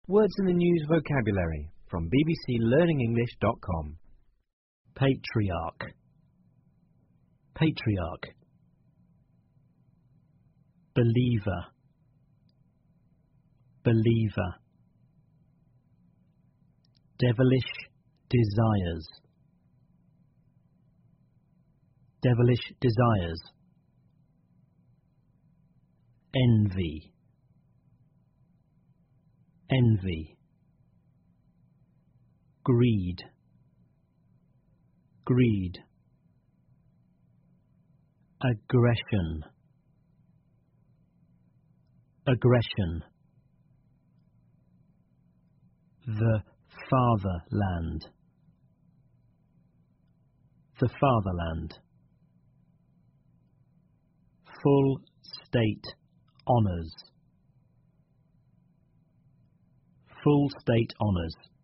Words in the News vocabulary from bbclearningenglish.com. Patriarch. Patriarch. Believer. Believer. Devilish desires. Devilish desires. Envy. Envy. Greed. Greed. Aggression. Aggression. The fatherland. The fatherland. Full state honours. Full state honours.